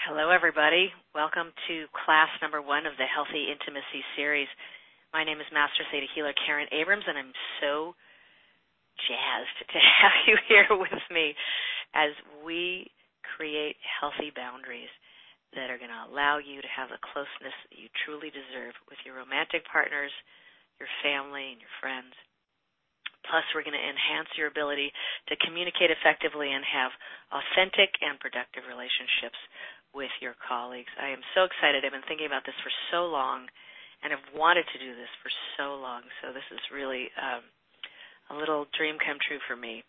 Hello, everybody. Welcome to class number 1 of the Healthy Intimacy series. My name is Master Theta Healer Karen Abrams, and I'm so jazzed to have you here with me as we create healthy boundaries that are going to allow you to have the closeness that you truly deserve with your romantic partners, your family, and your friends. Plus, we're going to enhance your ability to communicate effectively and have authentic and productive relationships with your colleagues. I am so excited. I've been thinking about this for so long and have wanted to do this for so long. So this is really a little dream come true for me.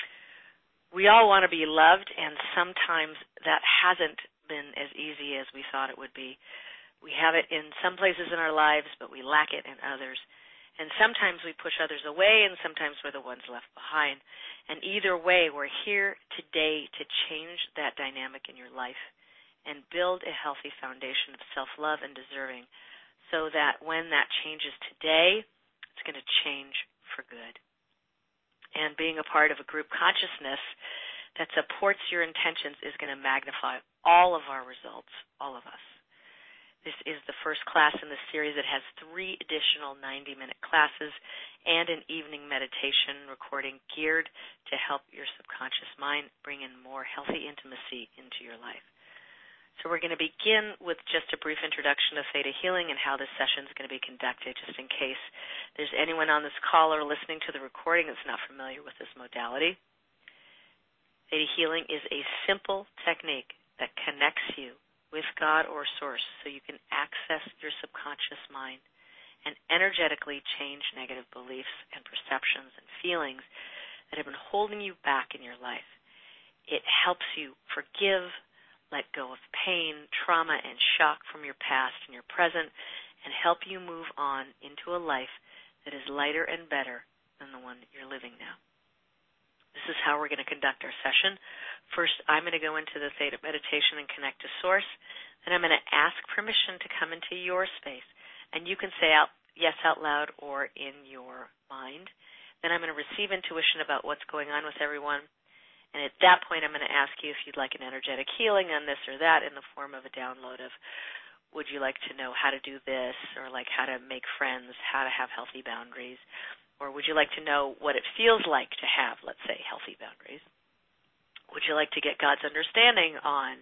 We all want to be loved, and sometimes that hasn't been as easy as we thought it would be. We have it in some places in our lives, but we lack it in others. And sometimes we push others away, and sometimes we're the ones left behind. And either way, we're here today to change that dynamic in your life and build a healthy foundation of self-love and deserving so that when that changes today, it's going to change for good. And being a part of a group consciousness that supports your intentions is going to magnify all of our results, all of us. This is the first class in this series that has 3 additional 90-minute classes and an evening meditation recording geared to help your subconscious mind bring in more healthy intimacy into your life. So we're going to begin with just a brief introduction of Theta Healing and how this session is going to be conducted, just in case there's anyone on this call or listening to the recording that's not familiar with this modality. Theta Healing is a simple technique that connects you with God or Source so you can access your subconscious mind and energetically change negative beliefs and perceptions and feelings that have been holding you back in your life. It helps you forgive, let go of pain, trauma, and shock from your past and your present, and help you move on into a life that is lighter and better than the one that you're living now. This is how we're going to conduct our session. First, I'm going to go into the Theta meditation and connect to Source. Then I'm going to ask permission to come into your space. And you can say yes out loud or in your mind. Then I'm going to receive intuition about what's going on with everyone. And at that point, I'm going to ask you if you'd like an energetic healing on this or that in the form of a download of, would you like to know how to do this, or like how to make friends, how to have healthy boundaries, or would you like to know what it feels like to have, let's say, healthy boundaries? Would you like to get God's understanding on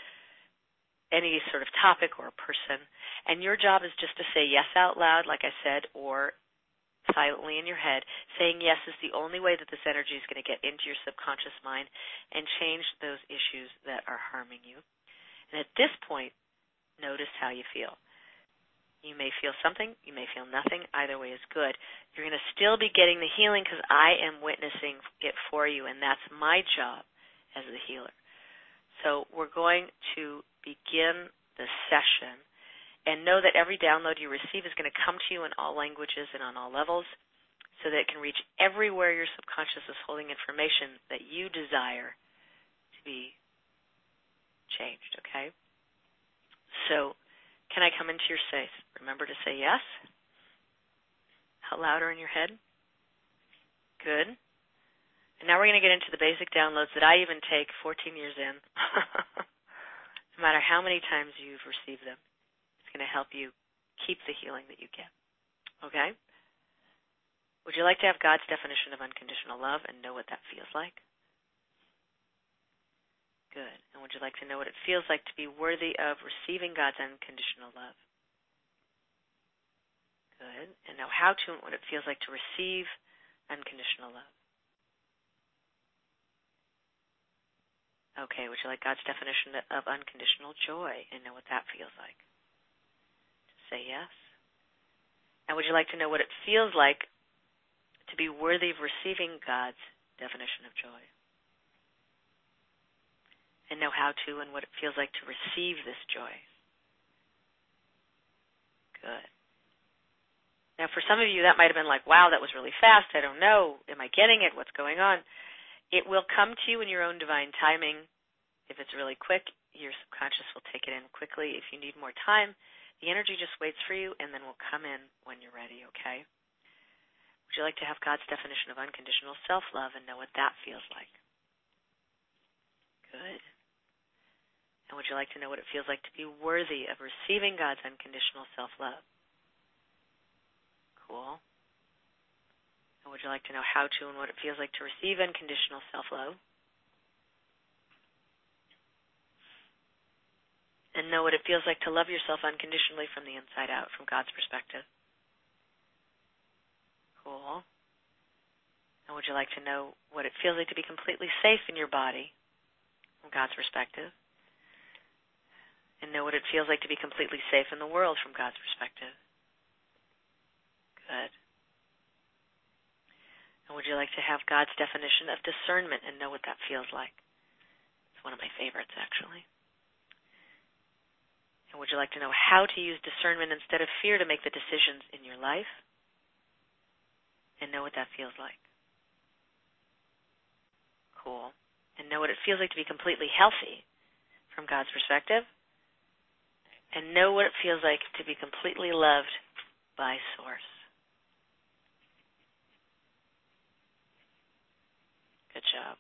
any sort of topic or person? And your job is just to say yes out loud, like I said, or silently in your head. Saying yes is the only way that this energy is going to get into your subconscious mind and change those issues that are harming you. And at this point, notice how you feel. You may feel something, you may feel nothing. Either way is good. You're going to still be getting the healing because I am witnessing it for you, and that's my job as the healer. So we're going to begin the session. And know that every download you receive is going to come to you in all languages and on all levels so that it can reach everywhere your subconscious is holding information that you desire to be changed, okay? So can I come into your space? Remember to say yes. Out louder in your head. Good. And now we're going to get into the basic downloads that I even take 14 years in, no matter how many times you've received them. Going to help you keep the healing that you get. Okay? Would you like to have God's definition of unconditional love and know what that feels like? Good. And would you like to know what it feels like to be worthy of receiving God's unconditional love? Good. And know how to and what it feels like to receive unconditional love. Okay. Would you like God's definition of unconditional joy and know what that feels like? Say yes. And would you like to know what it feels like to be worthy of receiving God's definition of joy? And know how to and what it feels like to receive this joy. Good. Now, for some of you, that might have been like, wow, that was really fast. I don't know. Am I getting it? What's going on? It will come to you in your own divine timing. If it's really quick, your subconscious will take it in quickly. If you need more time, the energy just waits for you and then will come in when you're ready, okay? Would you like to have God's definition of unconditional self-love and know what that feels like? Good. And would you like to know what it feels like to be worthy of receiving God's unconditional self-love? Cool. And would you like to know how to and what it feels like to receive unconditional self-love? And know what it feels like to love yourself unconditionally from the inside out, from God's perspective. Cool. And would you like to know what it feels like to be completely safe in your body from God's perspective? And know what it feels like to be completely safe in the world from God's perspective? Good. And would you like to have God's definition of discernment and know what that feels like? It's one of my favorites, actually. And would you like to know how to use discernment instead of fear to make the decisions in your life? And know what that feels like? Cool. And know what it feels like to be completely healthy from God's perspective? And know what it feels like to be completely loved by Source. Good job.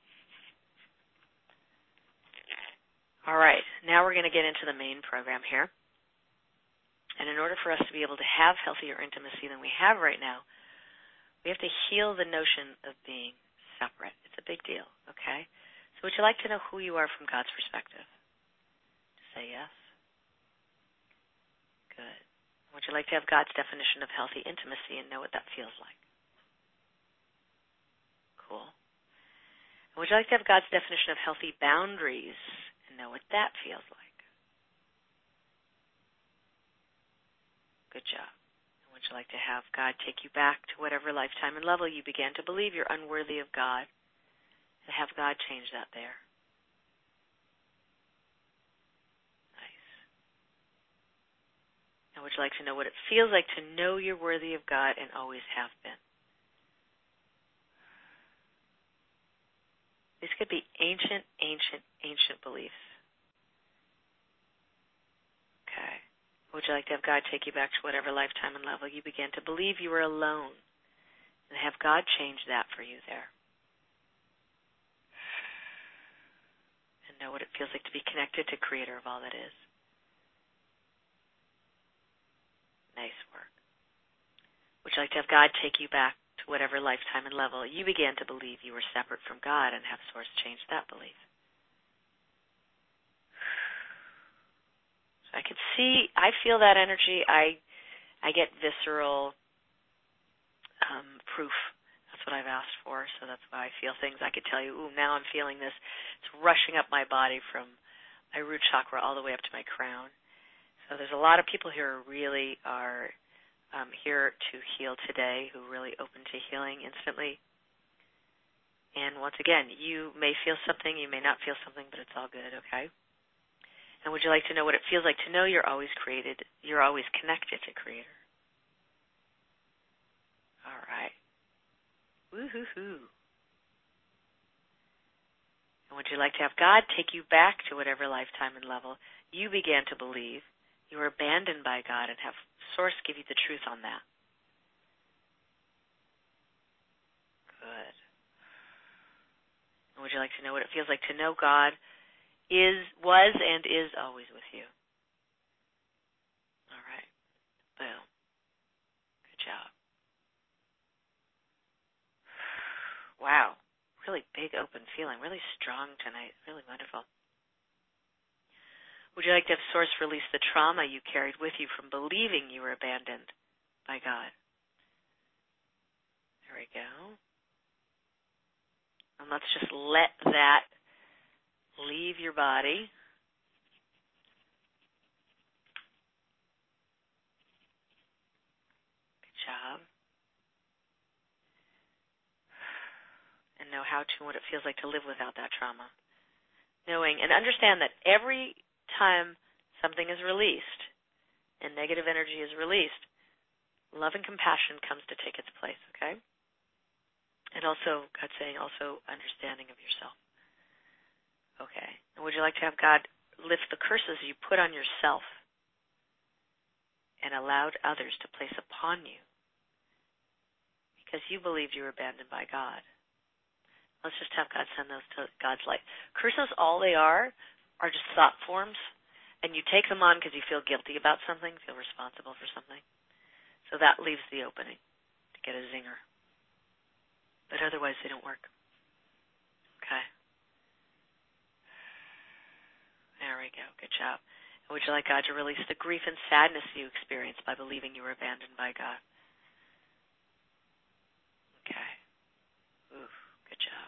All right, now we're going to get into the main program here. And in order for us to be able to have healthier intimacy than we have right now, we have to heal the notion of being separate. It's a big deal, okay? So would you like to know who you are from God's perspective? Say yes. Good. Would you like to have God's definition of healthy intimacy and know what that feels like? Cool. And would you like to have God's definition of healthy boundaries and know what that feels like? Good job. And would you like to have God take you back to whatever lifetime and level you began to believe you're unworthy of God and have God change that there? And would you like to know what it feels like to know you're worthy of God and always have been? These could be ancient beliefs. Okay. Would you like to have God take you back to whatever lifetime and level you began to believe you were alone and have God change that for you there? And know what it feels like to be connected to Creator of all that is. Nice work. Would you like to have God take you back to whatever lifetime and level you began to believe you were separate from God and have Source change that belief? So I could see, I feel that energy. I get visceral proof. That's what I've asked for, so that's why I feel things. I could tell you, ooh, now I'm feeling this. It's rushing up my body from my root chakra all the way up to my crown. So there's a lot of people here who really are here to heal today, who are really open to healing instantly. And once again, you may feel something, you may not feel something, but it's all good, okay? And would you like to know what it feels like to know you're always created, you're always connected to Creator? All right. Woo-hoo-hoo. And would you like to have God take you back to whatever lifetime and level you began to believe you were abandoned by God and have Source give you the truth on that? Good. And would you like to know what it feels like to know God was and is always with you? All right. Boom. Good job. Wow. Really big open feeling. Really strong tonight. Really wonderful. Would you like to have Source release the trauma you carried with you from believing you were abandoned by God? There we go. And let's just let that leave your body. Good job. And know how to and what it feels like to live without that trauma. Knowing and understand that every time something is released and negative energy is released, love and compassion comes to take its place, okay? And also, God's saying, also understanding of yourself. Okay. And would you like to have God lift the curses you put on yourself and allowed others to place upon you because you believed you were abandoned by God? Let's just have God send those to God's light. Curses, all they are are just thought forms, and you take them on because you feel guilty about something, feel responsible for something. So that leaves the opening to get a zinger. But otherwise, they don't work. Okay. There we go. Good job. And would you like God to release the grief and sadness you experienced by believing you were abandoned by God? Okay. Ooh, good job.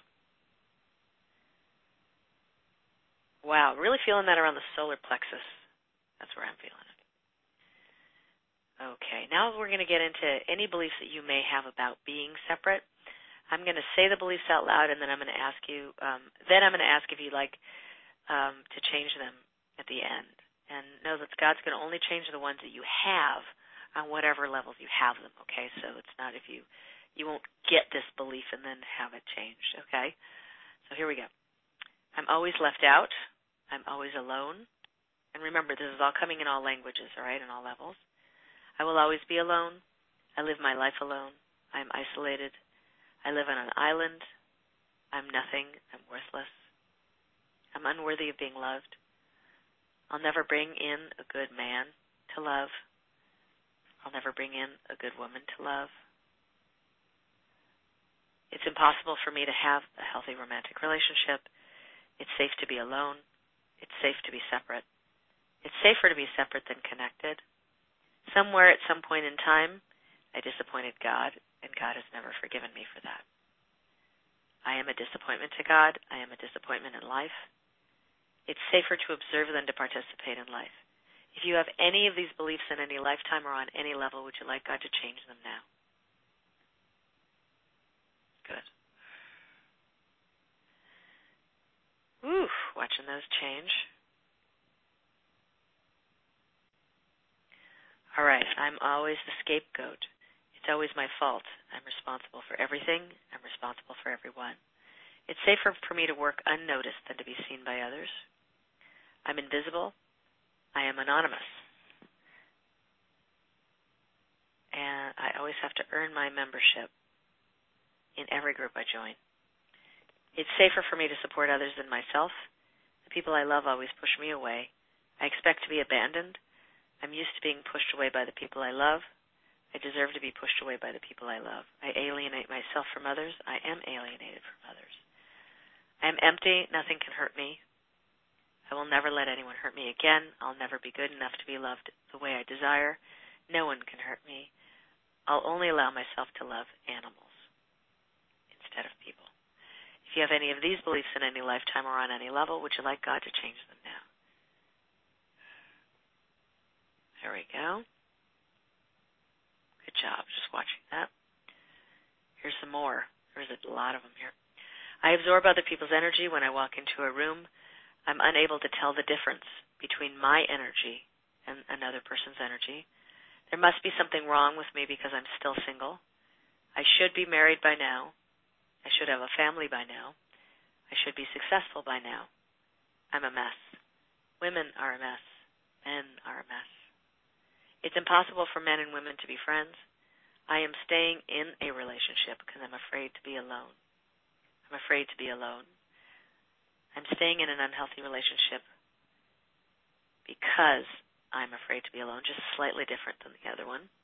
Wow, really feeling that around the solar plexus. That's where I'm feeling it. Okay, now we're going to get into any beliefs that you may have about being separate. I'm going to say the beliefs out loud, and then I'm going to ask you. Then I'm going to ask if you'd like to change them at the end. And know that God's going to only change the ones that you have on whatever levels you have them. Okay, so it's not if you won't get this belief and then have it changed. Okay, so here we go. I'm always left out. I'm always alone. And remember, this is all coming in all languages, all right, in all levels. I will always be alone. I live my life alone. I'm isolated. I live on an island. I'm nothing. I'm worthless. I'm unworthy of being loved. I'll never bring in a good man to love. I'll never bring in a good woman to love. It's impossible for me to have a healthy romantic relationship. It's safe to be alone. It's safe to be separate. It's safer to be separate than connected. Somewhere at some point in time, I disappointed God, and God has never forgiven me for that. I am a disappointment to God. I am a disappointment in life. It's safer to observe than to participate in life. If you have any of these beliefs in any lifetime or on any level, would you like God to change them now? Good. Whew, watching those change. All right, I'm always the scapegoat. It's always my fault. I'm responsible for everything. I'm responsible for everyone. It's safer for me to work unnoticed than to be seen by others. I'm invisible. I am anonymous. And I always have to earn my membership in every group I join. It's safer for me to support others than myself. The people I love always push me away. I expect to be abandoned. I'm used to being pushed away by the people I love. I deserve to be pushed away by the people I love. I alienate myself from others. I am alienated from others. I am empty. Nothing can hurt me. I will never let anyone hurt me again. I'll never be good enough to be loved the way I desire. No one can hurt me. I'll only allow myself to love animals instead of people. If you have any of these beliefs in any lifetime or on any level, would you like God to change them now? There we go. Good job, just watching that. Here's some more. There's a lot of them here. I absorb other people's energy when I walk into a room. I'm unable to tell the difference between my energy and another person's energy. There must be something wrong with me because I'm still single. I should be married by now. I should have a family by now. I should be successful by now. I'm a mess. Women are a mess. Men are a mess. It's impossible for men and women to be friends. I am staying in a relationship because I'm afraid to be alone. I'm afraid to be alone. I'm staying in an unhealthy relationship because I'm afraid to be alone, just slightly different than the other one.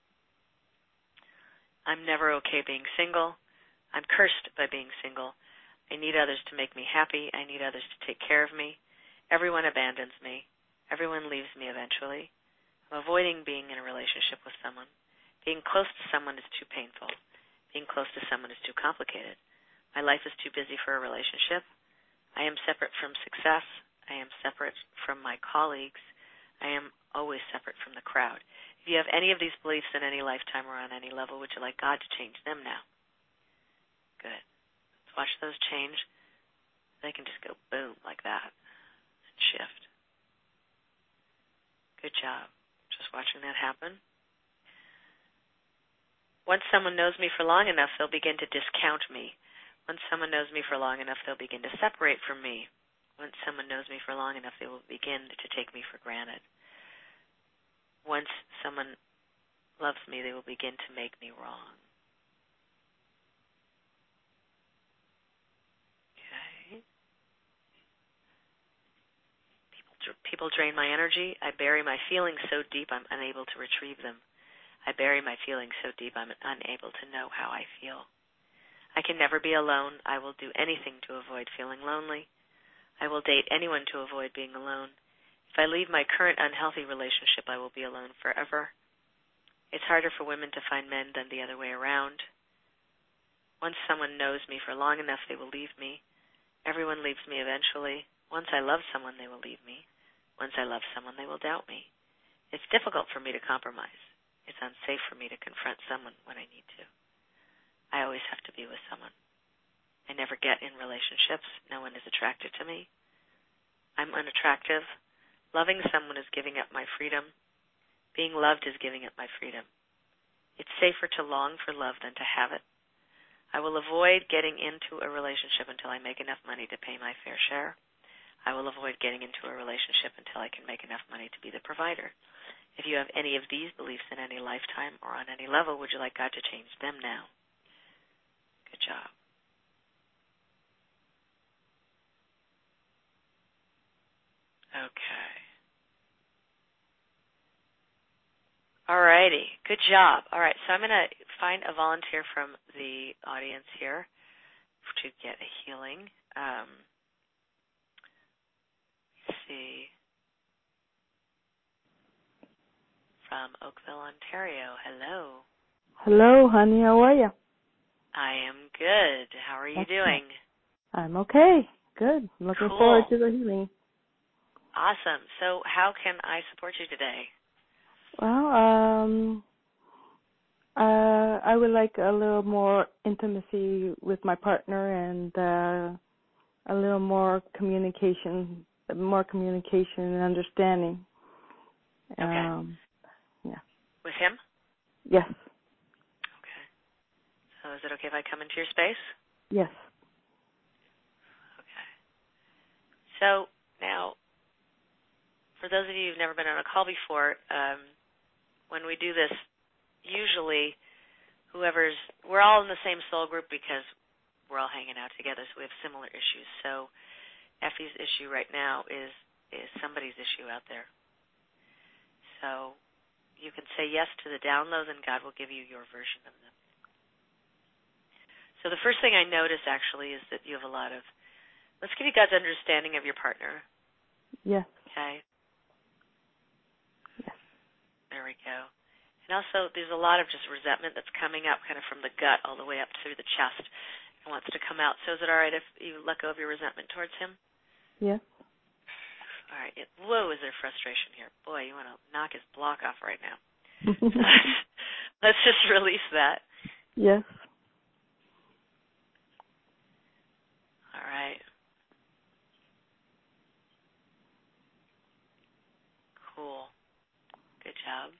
I'm never okay being single. I'm cursed by being single. I need others to make me happy. I need others to take care of me. Everyone abandons me. Everyone leaves me eventually. I'm avoiding being in a relationship with someone. Being close to someone is too painful. Being close to someone is too complicated. My life is too busy for a relationship. I am separate from success. I am separate from my colleagues. I am always separate from the crowd. If you have any of these beliefs in any lifetime or on any level, would you like God to change them now? Good. Let's watch those change. They can just go boom like that and shift. Good job. Just watching that happen. Once someone knows me for long enough, they'll begin to discount me. Once someone knows me for long enough, they'll begin to separate from me. Once someone knows me for long enough, they will begin to take me for granted. Once someone loves me, they will begin to make me wrong. Okay. people drain my energy. I bury my feelings so deep I'm unable to retrieve them. I bury my feelings so deep I'm unable to know how I feel. I can never be alone. I will do anything to avoid feeling lonely. I will date anyone to avoid being alone. If I leave my current unhealthy relationship, I will be alone forever. It's harder for women to find men than the other way around. Once someone knows me for long enough, they will leave me. Everyone leaves me eventually. Once I love someone, they will leave me. Once I love someone, they will doubt me. It's difficult for me to compromise. It's unsafe for me to confront someone when I need to. I always have to be with someone. I never get in relationships. No one is attracted to me. I'm unattractive. Loving someone is giving up my freedom. Being loved is giving up my freedom. It's safer to long for love than to have it. I will avoid getting into a relationship until I make enough money to pay my fair share. I will avoid getting into a relationship until I can make enough money to be the provider. If you have any of these beliefs in any lifetime or on any level, would you like God to change them now? Good job. Okay. All righty. Good job. All right, so I'm going to find a volunteer from the audience here to get a healing. Let's see. From Oakville, Ontario. Hello. Hello, honey. How are you? I am good. How are you doing? I'm okay. Good. Looking forward to the healing. Awesome. So how can I support you today? Well, I would like a little more intimacy with my partner and a little more communication and understanding. Okay. Yeah. With him? Yes. Okay. So is it okay if I come into your space? Yes. Okay. So now, for those of you who've never been on a call before, when we do this, usually we're all in the same soul group because we're all hanging out together, so we have similar issues. So Effie's issue right now is somebody's issue out there. So you can say yes to the downloads, and God will give you your version of them. So the first thing I notice, actually, is that you have a lot of, let's give you God's understanding of your partner. Yes. Okay? Yes. There we go. And also, there's a lot of just resentment that's coming up kind of from the gut all the way up through the chest and wants to come out. So is it all right if you let go of your resentment towards him? Yes. All right. Whoa, is there frustration here? Boy, you want to knock his block off right now. Let's just release that. Yes. All right. Cool. Good job.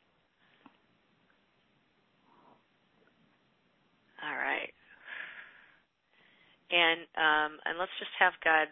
All right. And let's just have God.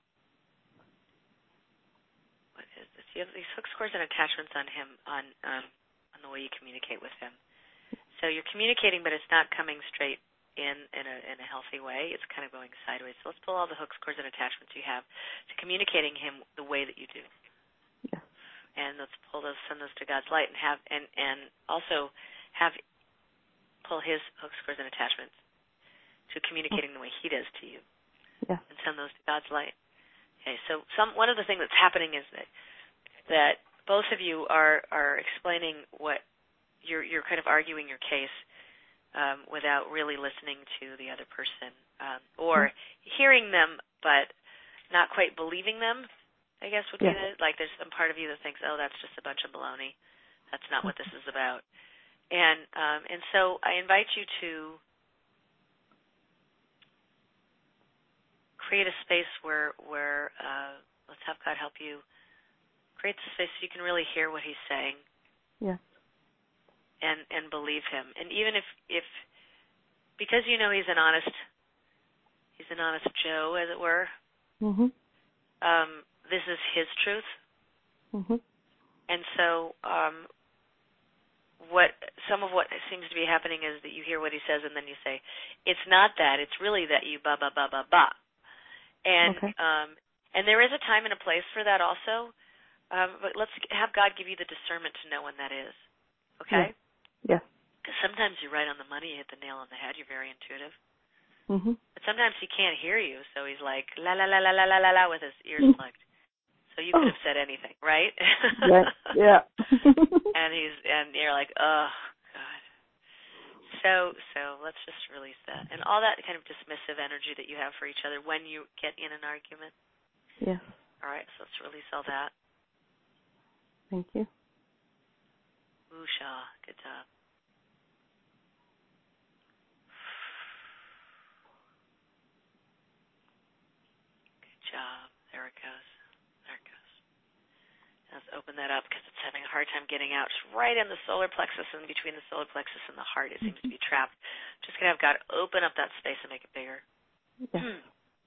What is this? You have these hooks, cords, and attachments on him on the way you communicate with him. So you're communicating, but it's not coming straight in a healthy way. It's kind of going sideways. So let's pull all the hooks, cords, and attachments you have to communicating him the way that you do. Yes. And let's send those to God's light, and also have pull his hooks, cords, and attachments to communicating the way he does to you. Yes. And send those to God's light. Okay, so one of the things that's happening is that both of you are explaining what you're kind of arguing your case without really listening to the other person, or hearing them but not quite believing them, I guess would be like there's some part of you that thinks, oh, that's just a bunch of baloney. That's not what this is about. And so I invite you to create a space where let's have God help you create the space so you can really hear what he's saying. Yes. And believe him. And even if because you know he's an honest Joe, as it were. Mhm. This is his truth. Mhm. And so some of what seems to be happening is that you hear what he says and then you say, it's not that, it's really that you ba ba ba ba ba. And and there is a time and a place for that also. But let's have God give you the discernment to know when that is. Okay? Yes. Because sometimes you're right on the money, you hit the nail on the head, you're very intuitive. Mhm. But sometimes he can't hear you, so he's like, la la la la la la la la with his ears plugged. So you could have said anything, right? Right. Yeah. and you're like, oh God. So let's just release that. And all that kind of dismissive energy that you have for each other when you get in an argument. Yes. All right, so let's release all that. Thank you. Woosha, good job. Good job. There it goes. There it goes. Let's open that up because it's having a hard time getting out. It's right in the solar plexus, and between the solar plexus and the heart, it seems to be trapped. Just going to have God open up that space and make it bigger. Yes.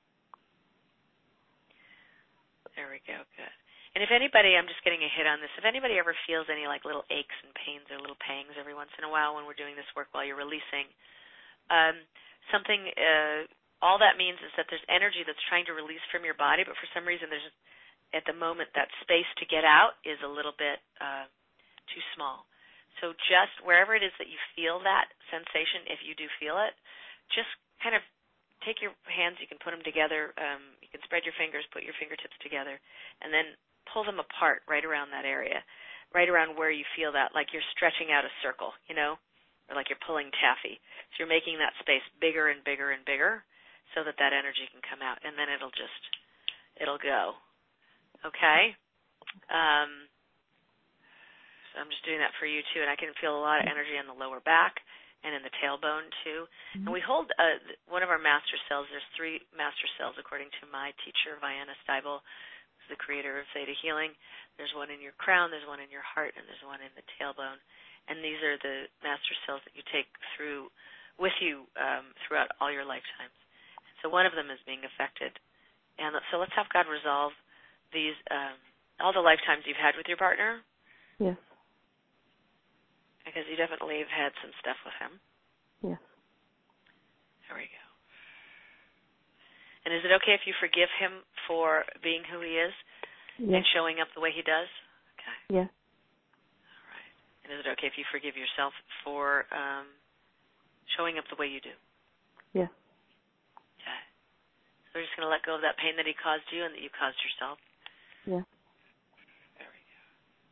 There we go. Good. And if anybody, I'm just getting a hit on this, if anybody ever feels any like little aches and pains or little pangs every once in a while when we're doing this work while you're releasing, all that means is that there's energy that's trying to release from your body, but for some reason there's, at the moment, that space to get out is a little bit too small. So just wherever it is that you feel that sensation, if you do feel it, just kind of take your hands, you can put them together, you can spread your fingers, put your fingertips together, and then pull them apart right around that area, right around where you feel that, like you're stretching out a circle, or like you're pulling taffy. So you're making that space bigger and bigger and bigger so that that energy can come out, and then it'll go. Okay? So I'm just doing that for you, too, and I can feel a lot of energy in the lower back and in the tailbone, too. And we hold one of our master cells. There's 3 master cells, according to my teacher, Vianna Steibel, who's the creator of Theta Healing. There's one in your crown, there's one in your heart, and there's one in the tailbone. And these are the master cells that you take with you throughout all your lifetimes. So one of them is being affected. And so let's have God resolve these, all the lifetimes you've had with your partner. Yes. Because you definitely have had some stuff with him. Yes. There we go. And is it okay if you forgive him for being who he is and showing up the way he does? Okay. Yes. All right. And is it okay if you forgive yourself for showing up the way you do? Yes. Okay. So we're just going to let go of that pain that he caused you and that you caused yourself. Yes. There we go.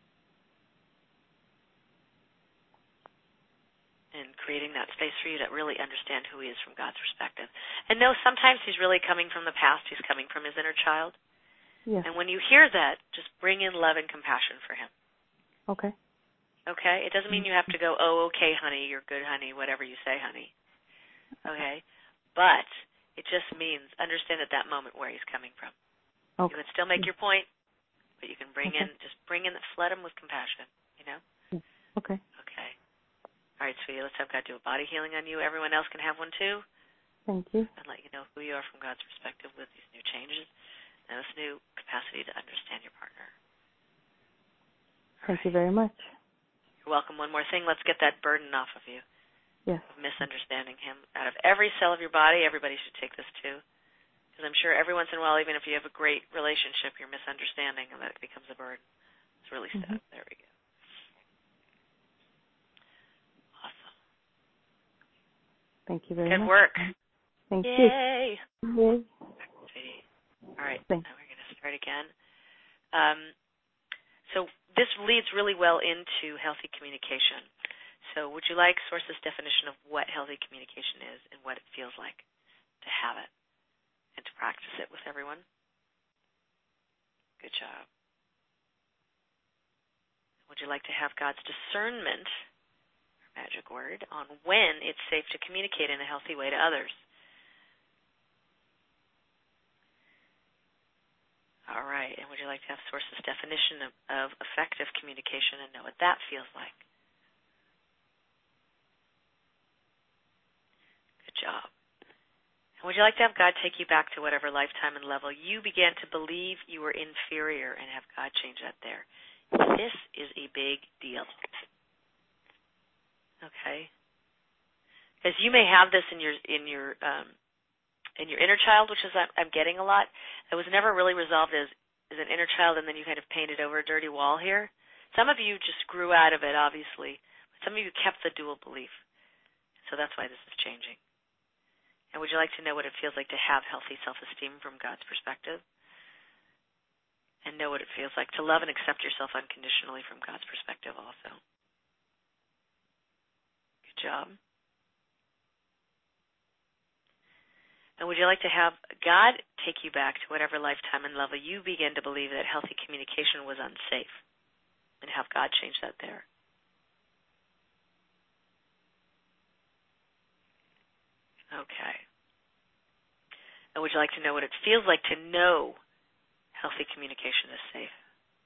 And creating that space for you to really understand who he is from God's perspective. And know sometimes he's really coming from the past. He's coming from his inner child. Yes. And when you hear that, just bring in love and compassion for him. Okay. Okay? It doesn't mean you have to go, oh, okay, honey, you're good, honey, whatever you say, honey. Okay? But it just means understand at that moment where he's coming from. Okay. You can still make your point, but you can flood him with compassion, Okay. Okay. All right, sweetie, let's have God do a body healing on you. Everyone else can have one too. Thank you. And let you know who you are from God's perspective with these new changes and this new capacity to understand your partner. Thank you very much. You're welcome. One more thing. Let's get that burden off of you. Yes. Of misunderstanding him. Out of every cell of your body, everybody should take this too. Because I'm sure every once in a while, even if you have a great relationship, you're misunderstanding and that becomes a burden. Let's release that. There we go. Awesome. Thank you very much. Good work. Thank you. Yay. Yay. Sweetie. All right. Thanks. Now we're going to start again. So this leads really well into healthy communication. So would you like Source's definition of what healthy communication is and what it feels like to have it and to practice it with everyone? Good job. Would you like to have God's discernment, magic word, on when it's safe to communicate in a healthy way to others? All right. And would you like to have Source's definition of effective communication and know what that feels like? Good job. And would you like to have God take you back to whatever lifetime and level you began to believe you were inferior and have God change that there? This is a big deal. Okay? Because you may have this in your inner child, which is I'm getting a lot. It was never really resolved as is an inner child, and then you kind of painted over a dirty wall here. Some of you just grew out of it, obviously. But some of you kept the dual belief. So that's why this is changing. And would you like to know what it feels like to have healthy self-esteem from God's perspective? And know what it feels like to love and accept yourself unconditionally from God's perspective also. Good job. And would you like to have God take you back to whatever lifetime and level you begin to believe that healthy communication was unsafe, and have God change that there? Okay. And would you like to know what it feels like to know healthy communication is safe?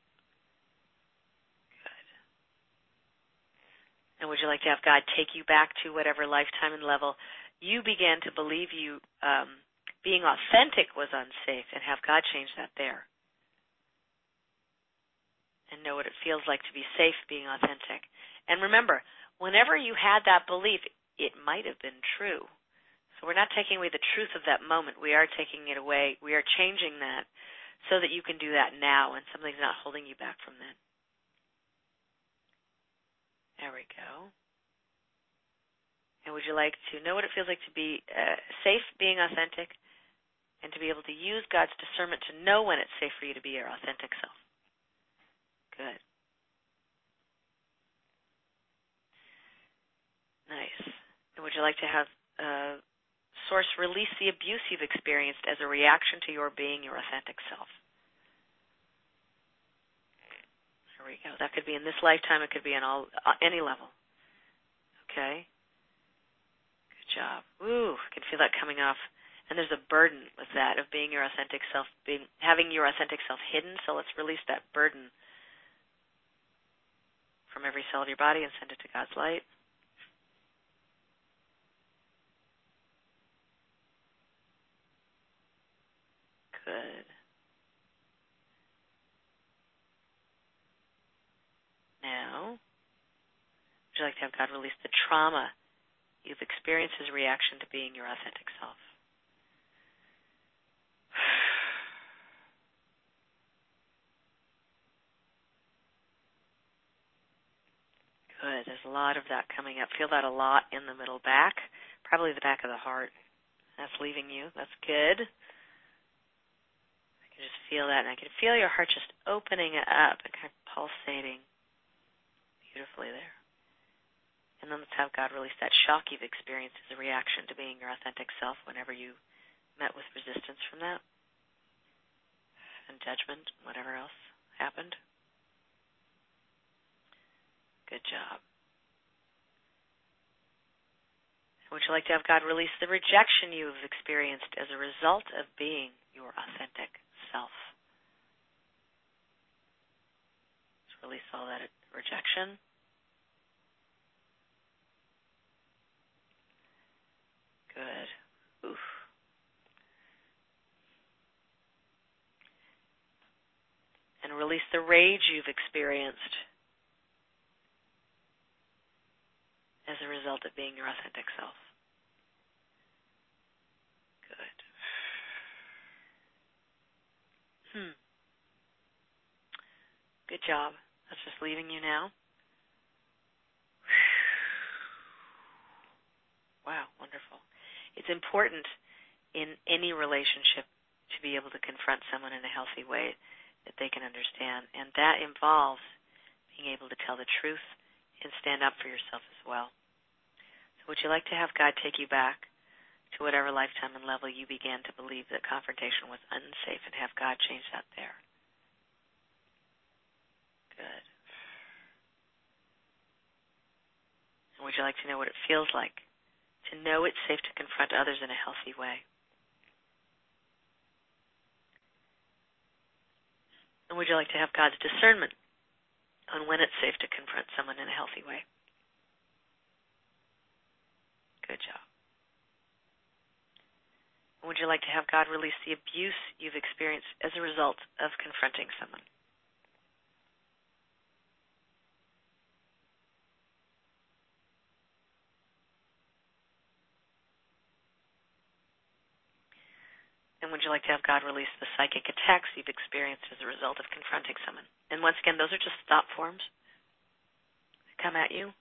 Good. And would you like to have God take you back to whatever lifetime and level you began to believe being authentic was unsafe, and have God change that there? And know what it feels like to be safe being authentic. And remember, whenever you had that belief, it might have been true. So we're not taking away the truth of that moment. We are taking it away. We are changing that so that you can do that now and something's not holding you back from that. There we go. And would you like to know what it feels like to be safe being authentic, and to be able to use God's discernment to know when it's safe for you to be your authentic self? Good. Nice. And would you like to have Source release the abuse you've experienced as a reaction to your being your authentic self? There we go. That could be in this lifetime. It could be in any level. Okay? Good job. Ooh, I can feel that coming off. And there's a burden with that of being your authentic self, having your authentic self hidden. So let's release that burden from every cell of your body and send it to God's light. Good. Now, would you like to have God release the trauma you've experienced as a reaction to being your authentic self? Good. There's a lot of that coming up. Feel that a lot in the middle back, probably the back of the heart. That's leaving you. That's good. I can just feel that, and I can feel your heart just opening up and kind of pulsating beautifully there. And then let's have God release that shock you've experienced as a reaction to being your authentic self whenever you met with resistance from that, and judgment, whatever else happened. Good job. Would you like to have God release the rejection you've experienced as a result of being your authentic self? Let's release all that rejection. Good. Oof. And release the rage you've experienced as a result of being your authentic self. Good. Good job. That's just leaving you now. Wow, wonderful. It's important in any relationship to be able to confront someone in a healthy way that they can understand, and that involves being able to tell the truth and stand up for yourself as well. So would you like to have God take you back to whatever lifetime and level you began to believe that confrontation was unsafe, and have God change that there? Good. And would you like to know what it feels like to know it's safe to confront others in a healthy way? And would you like to have God's discernment on when it's safe to confront someone in a healthy way? Good job. And would you like to have God release the abuse you've experienced as a result of confronting someone? And And would you like to have God release the psychic attacks you've experienced as a result of confronting someone? And once again, those are just thought forms that come at you.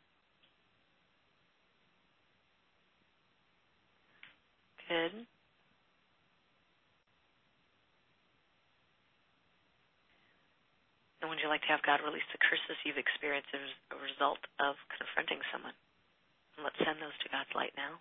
Good. And would you like to have God release the curses you've experienced as a result of confronting someone? And let's send those to God's light now.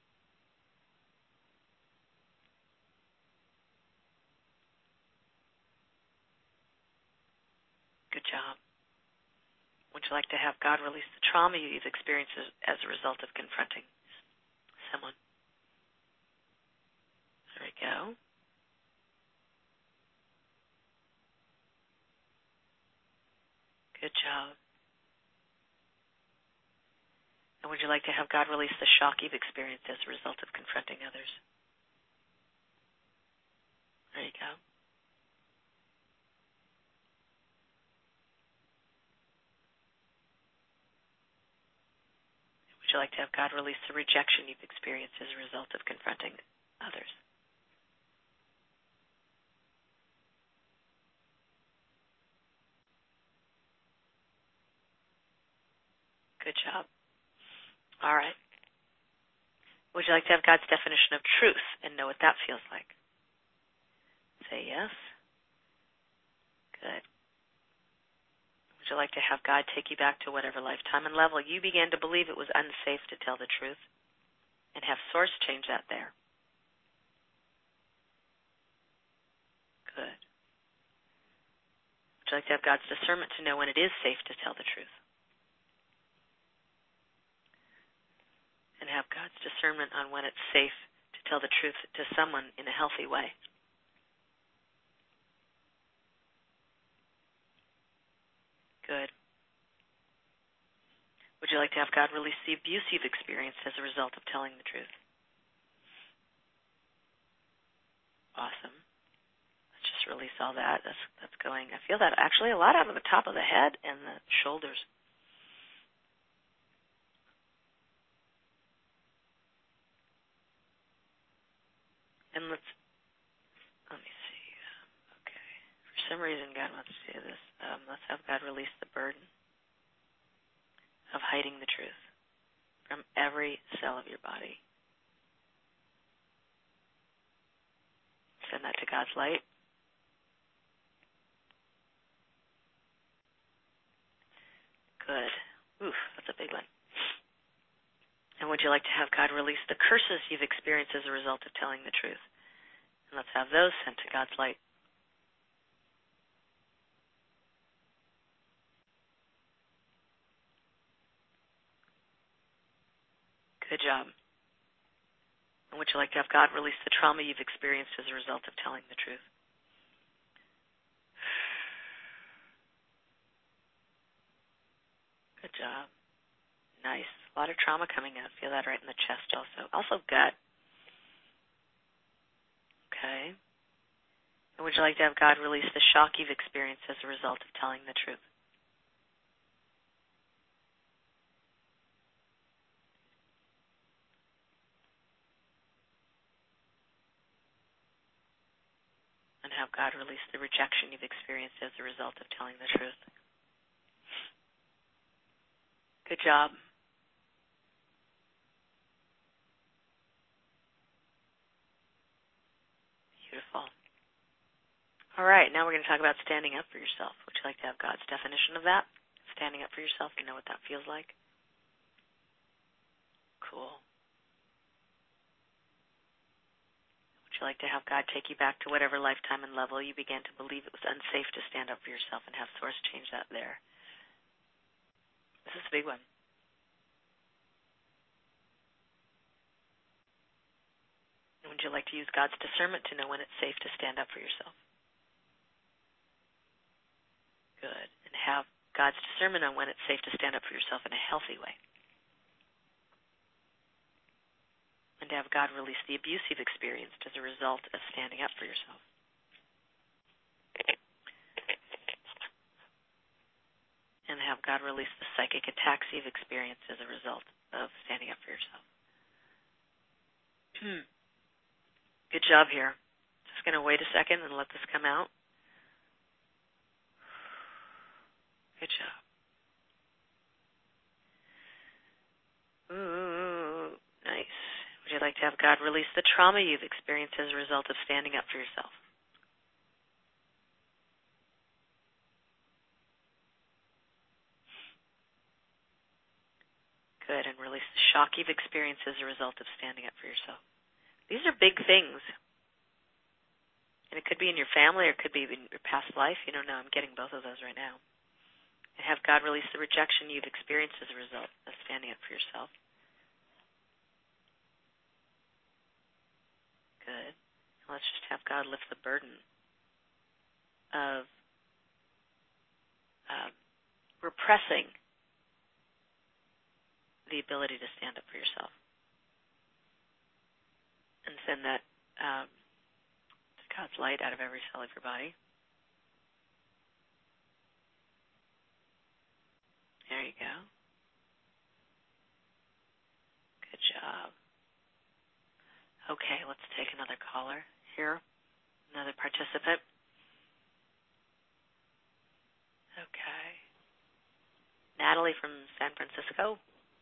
Good job. Would you like to have God release the trauma you've experienced as a result of confronting someone? There we go. Good job. And would you like to have God release the shock you've experienced as a result of confronting others? There you go. Would you like to have God release the rejection you've experienced as a result of confronting others? Good job. All right. Would you like to have God's definition of truth and know what that feels like? Say yes. Good. Would you like to have God take you back to whatever lifetime and level you began to believe it was unsafe to tell the truth and have Source change that there? Good. Would you like to have God's discernment to know when it is safe to tell the truth? And have God's discernment on when it's safe to tell the truth to someone in a healthy way. Good. Would you like to have God release the abuse you've experienced as a result of telling the truth? Awesome. Let's just release all that. That's going. I feel that actually a lot out of the top of the head and the shoulders. And let me see. Okay. For some reason, God wants to do this. Let's have God release the burden of hiding the truth from every cell of your body. Send that to God's light. Good. Oof, that's a big one. And would you like to have God release the curses you've experienced as a result of telling the truth? And let's have those sent to God's light. Good job. And would you like to have God release the trauma you've experienced as a result of telling the truth? Good job. Nice. A lot of trauma coming out. Feel that right in the chest also. Also gut. Okay. And would you like to have God release the shock you've experienced as a result of telling the truth? And have God release the rejection you've experienced as a result of telling the truth? Good job. Beautiful. All right, now we're going to talk about standing up for yourself. Would you like to have God's definition of that? Standing up for yourself, you know what that feels like? Cool. Would you like to have God take you back to whatever lifetime and level you began to believe it was unsafe to stand up for yourself and have Source change that there? This is a big one. And would you like to use God's discernment to know when it's safe to stand up for yourself? Good. And have God's discernment on when it's safe to stand up for yourself in a healthy way. And to have God release the abuse you've experienced as a result of standing up for yourself. And have God release the psychic attacks you've experienced as a result of standing up for yourself. Good job here. Just just going to wait a second and let this come out. Good job. Ooh, nice. Would you like to have God release the trauma you've experienced as a result of standing up for yourself? Good, and release the shock you've experienced as a result of standing up for yourself. These are big things. And it could be in your family or it could be in your past life. You don't know. I'm getting both of those right now. And have God release the rejection you've experienced as a result of standing up for yourself. Good. Let's just have God lift the burden of repressing the ability to stand up for yourself. And send that God's light out of every cell of your body. There you go. Good job. Okay, let's take another caller here. Another participant. Okay. Natalie from San Francisco.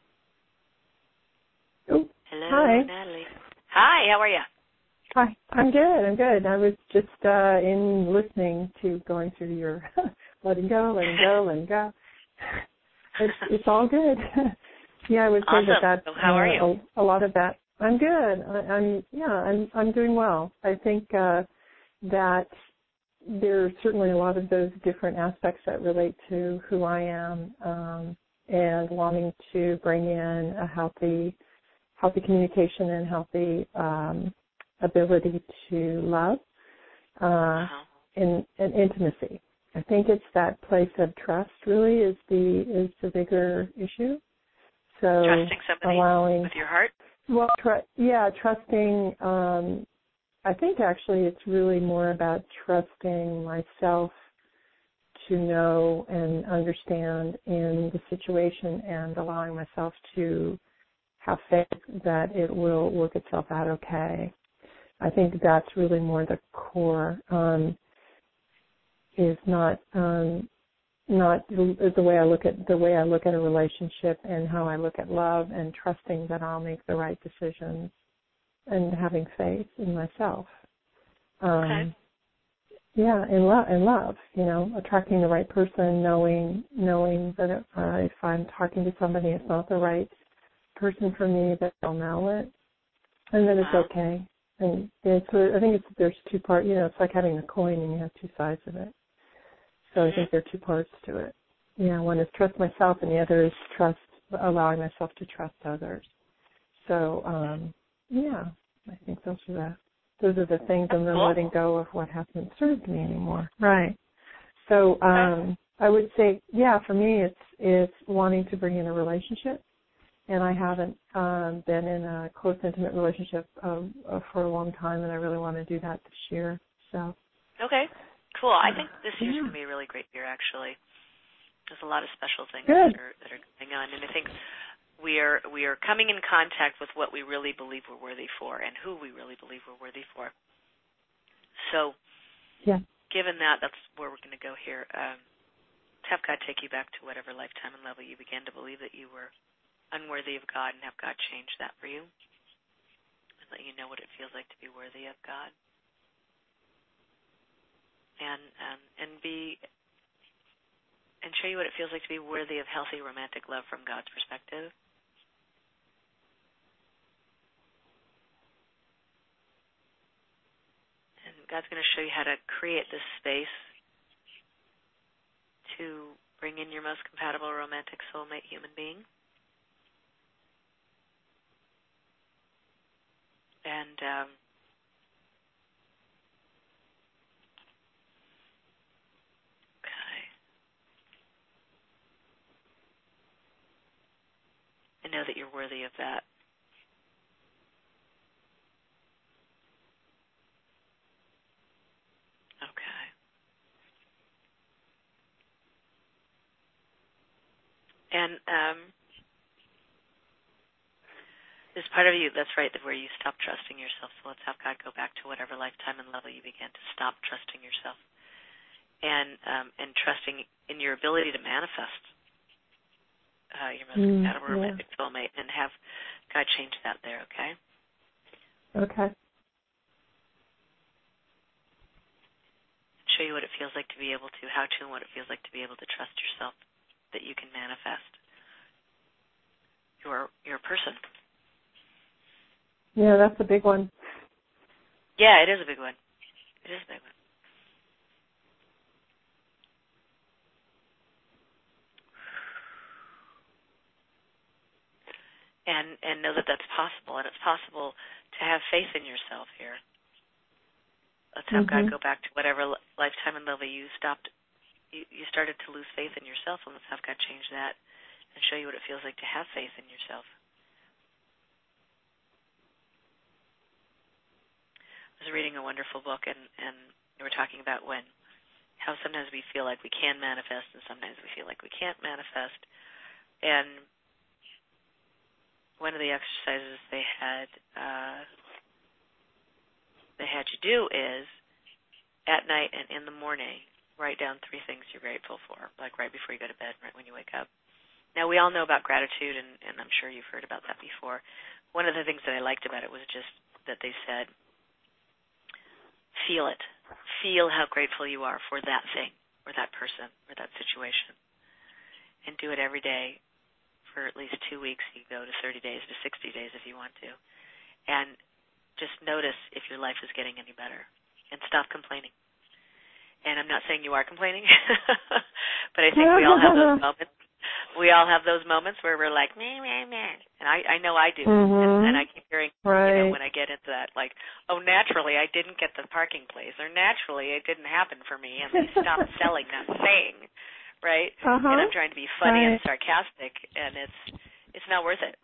Oh, hello, hi. Natalie. Hi, how are you? Hi, I'm good. I was just in listening to going through your letting go. It's all good. Yeah, I would say awesome. that. So how are you? A lot of that. I'm good. I'm doing well. I think that there's certainly a lot of those different aspects that relate to who I am, and wanting to bring in a healthy communication and healthy ability to love and intimacy. I think it's that place of trust really is the bigger issue. So trusting somebody with your heart? Well, trusting. I think actually it's really more about trusting myself to know and understand in the situation and allowing myself to have faith that it will work itself out okay. I think that's really more the core, is not the way I look at a relationship and how I look at love, and trusting that I'll make the right decisions and having faith in myself. Okay. Yeah, and love, attracting the right person, knowing that if I'm talking to somebody, it's not the right person for me, that they'll know it, and that it's okay. And I think there's two parts. It's like having a coin, and you have two sides of it. So I think there are two parts to it. Yeah, one is trust myself, and the other is allowing myself to trust others. So I think those are the things, and then letting go of what hasn't served me anymore. Right. So I would say, for me, it's wanting to bring in a relationship. And I haven't been in a close, intimate relationship for a long time, and I really want to do that this year. So. Okay, cool. I think this year's going to be a really great year, actually. There's a lot of special things Good. that are going on, and I think we are coming in contact with what we really believe we're worthy for and who we really believe we're worthy for. So, given that, that's where we're going to go here. Have God take you back to whatever lifetime and level you began to believe that you were unworthy of God, and have God change that for you and let you know what it feels like to be worthy of God, and show you what it feels like to be worthy of healthy romantic love from God's perspective. And God's going to show you how to create this space to bring in your most compatible romantic soulmate human being. And and know that you're worthy of that. Okay. And There's part of you, that's right, where you stop trusting yourself. So let's have God go back to whatever lifetime and level you began to stop trusting yourself and trusting in your ability to manifest your most compatible romantic soulmate, and have God change that there, okay? Okay. Show you what it feels like to be able to, how to, and what it feels like to be able to trust yourself, that you can manifest your person. Yeah, that's a big one. Yeah, it is a big one. It is a big one. And know that that's possible, and it's possible to have faith in yourself here. Let's have God go back to whatever lifetime and level you stopped. You started to lose faith in yourself, and let's have God change that and show you what it feels like to have faith in yourself. I was reading a wonderful book, and they were talking about how sometimes we feel like we can manifest, and sometimes we feel like we can't manifest. And one of the exercises they had you do is, at night and in the morning, write down 3 things you're grateful for, like right before you go to bed, right when you wake up. Now, we all know about gratitude, and I'm sure you've heard about that before. One of the things that I liked about it was just that they said, feel it. Feel how grateful you are for that thing or that person or that situation. And do it every day for at least 2 weeks. You go to 30 days to 60 days if you want to. And just notice if your life is getting any better. And stop complaining. And I'm not saying you are complaining, but I think we all have those moments. We all have those moments where we're like, meh, meh, meh. And I know I do. And I keep hearing, when I get into that, like, oh, naturally I didn't get the parking place, or naturally it didn't happen for me, and they stopped selling that thing, right? And I'm trying to be funny and sarcastic, and it's not worth it.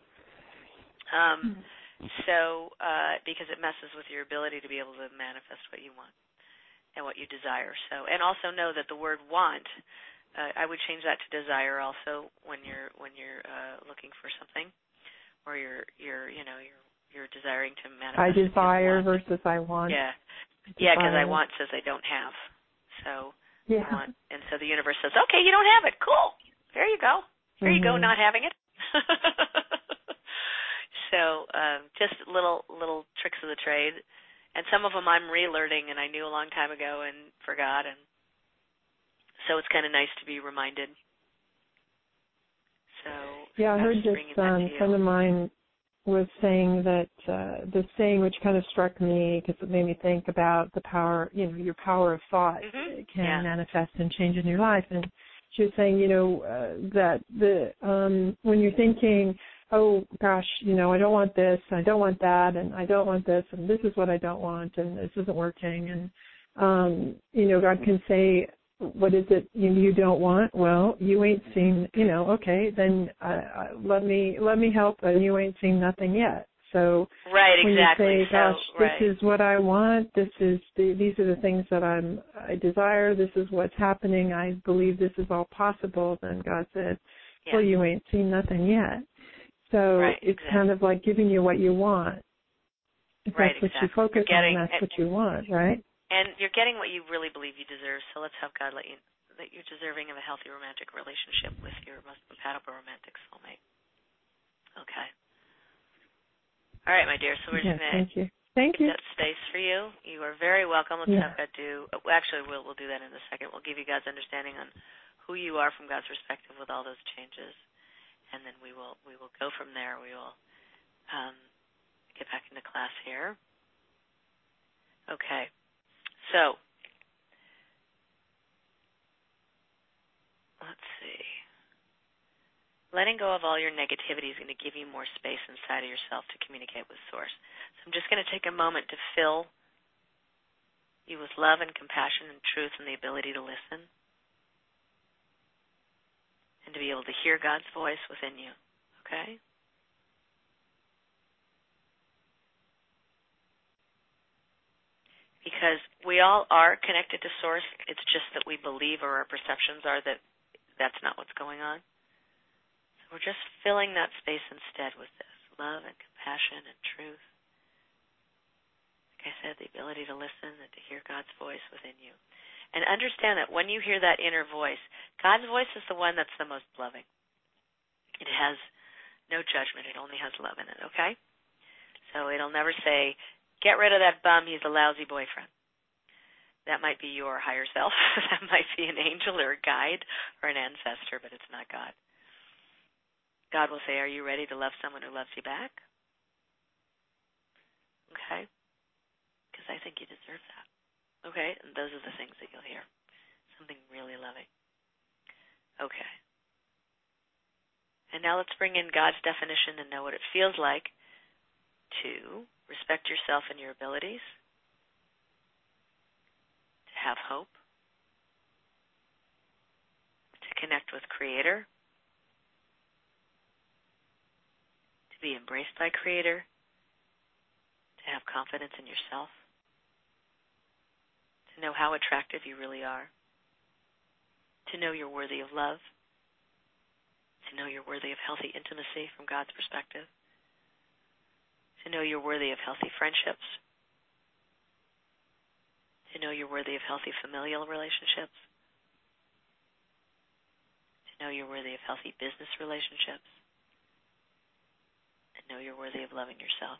Because it messes with your ability to be able to manifest what you want and what you desire. So, and also know that the word want, I would change that to desire also when you're looking for something, or you're desiring to manifest. I desire versus I want. Yeah, because I want says I don't have. So I want, and so the universe says, okay, you don't have it. Cool. There you go. There you go. Not having it. So just little tricks of the trade, and some of them I'm relearning, and I knew a long time ago and forgot, and so it's kind of nice to be reminded. So I heard this friend of mine was saying that this saying, which kind of struck me because it made me think about the power, your power of thought can manifest and change in your life, and she was saying, that when you're thinking, oh, gosh, I don't want this, I don't want that, and I don't want this, and this is what I don't want, and this isn't working. And, God can say, what is it you don't want? Well, you ain't seen, okay, then let me help, and you ain't seen nothing yet. So when you say, gosh, this is what I want, these are the things that I desire, this is what's happening, I believe this is all possible, then God said, well, you ain't seen nothing yet. So it's kind of like giving you what you want. If that's what you focus on, that's what you want, right? And you're getting what you really believe you deserve, so let's have God let you that you're deserving of a healthy romantic relationship with your most compatible romantic soulmate. Okay. All right, my dear, so we're just going to give that space for you. You are very welcome. Let's have God do, actually, we'll do that in a second. We'll give you God's understanding on who you are from God's perspective with all those changes. And then we will go from there. We will get back into class here. Okay. So let's see. Letting go of all your negativity is going to give you more space inside of yourself to communicate with Source. So I'm just going to take a moment to fill you with love and compassion and truth and the ability to listen, and to be able to hear God's voice within you, okay? Because we all are connected to Source. It's just that we believe, or our perceptions are, that that's not what's going on. So we're just filling that space instead with this love and compassion passion and truth. Like I said, the ability to listen and to hear God's voice within you. And understand that when you hear that inner voice, God's voice is the one that's the most loving. It has no judgment. It only has love in it, okay? So it'll never say, get rid of that bum, he's a lousy boyfriend. That might be your higher self. That might be an angel or a guide or an ancestor, but it's not God. God will say, are you ready to love someone who loves you back? Okay? Because I think you deserve that. Okay? And those are the things that you'll hear. Something really loving. Okay. And now let's bring in God's definition and know what it feels like to respect yourself and your abilities, to have hope, to connect with Creator, to be embraced by Creator, to have confidence in yourself, to know how attractive you really are, to know you're worthy of love, to know you're worthy of healthy intimacy from God's perspective, to know you're worthy of healthy friendships, to know you're worthy of healthy familial relationships, to know you're worthy of healthy business relationships, and know you're worthy of loving yourself.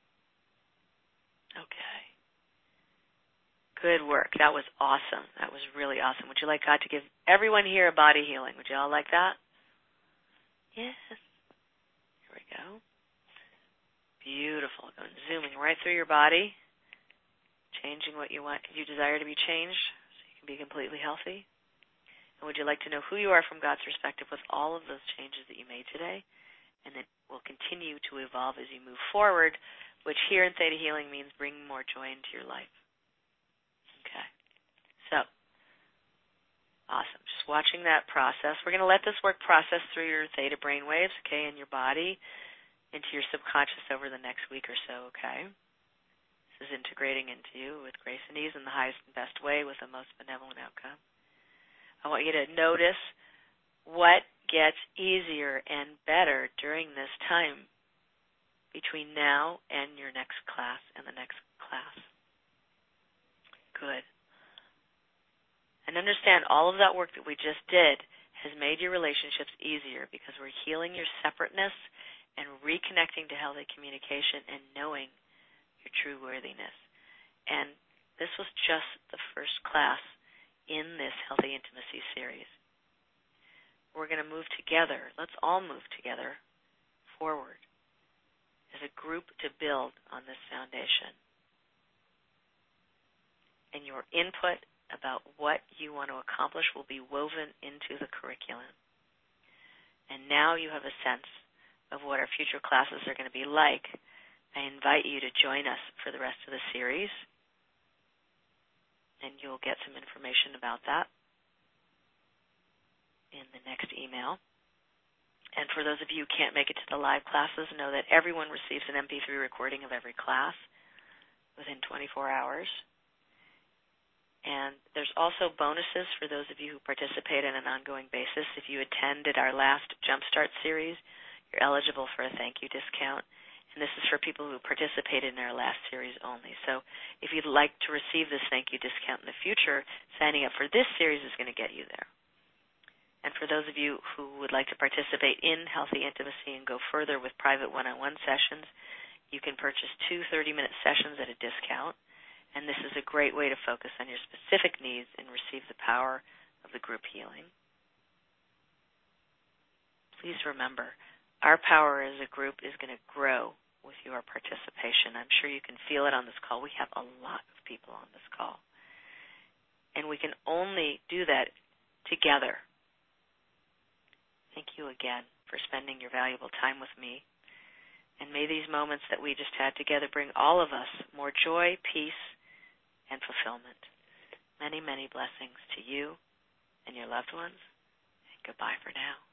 Okay. Good work. That was awesome. That was really awesome. Would you like God to give everyone here a body healing? Would you all like that? Yes. Here we go. Beautiful. Going zooming right through your body, changing what you want, you desire to be changed so you can be completely healthy. And would you like to know who you are from God's perspective with all of those changes that you made today? And that will continue to evolve as you move forward, which here in Theta Healing means bringing more joy into your life. Okay. So, awesome. Just watching that process. We're going to let this work process through your theta brainwaves, okay, in your body, into your subconscious over the next week or so, okay? This is integrating into you with grace and ease in the highest and best way with the most benevolent outcome. I want you to notice what gets easier and better during this time between now and your next class and the next class. Good. And understand all of that work that we just did has made your relationships easier because we're healing your separateness and reconnecting to healthy communication and knowing your true worthiness. And this was just the first class in this Healthy Intimacy series. We're going to move together. Let's all move together forward as a group to build on this foundation. And your input about what you want to accomplish will be woven into the curriculum. And now you have a sense of what our future classes are going to be like. I invite you to join us for the rest of the series, and you'll get some information about that in the next email. And for those of you who can't make it to the live classes, know that everyone receives an MP3 recording of every class within 24 hours. And there's also bonuses for those of you who participate on an ongoing basis. If you attended our last Jumpstart series, you're eligible for a thank you discount. And this is for people who participated in our last series only. So if you'd like to receive this thank you discount in the future, signing up for this series is going to get you there. And for those of you who would like to participate in Healthy Intimacy and go further with private one-on-one sessions, you can purchase 2 30-minute sessions at a discount. And this is a great way to focus on your specific needs and receive the power of the group healing. Please remember, our power as a group is going to grow with your participation. I'm sure you can feel it on this call. We have a lot of people on this call. And we can only do that together. Thank you again for spending your valuable time with me. And may these moments that we just had together bring all of us more joy, peace, and fulfillment. Many, many blessings to you and your loved ones. And goodbye for now.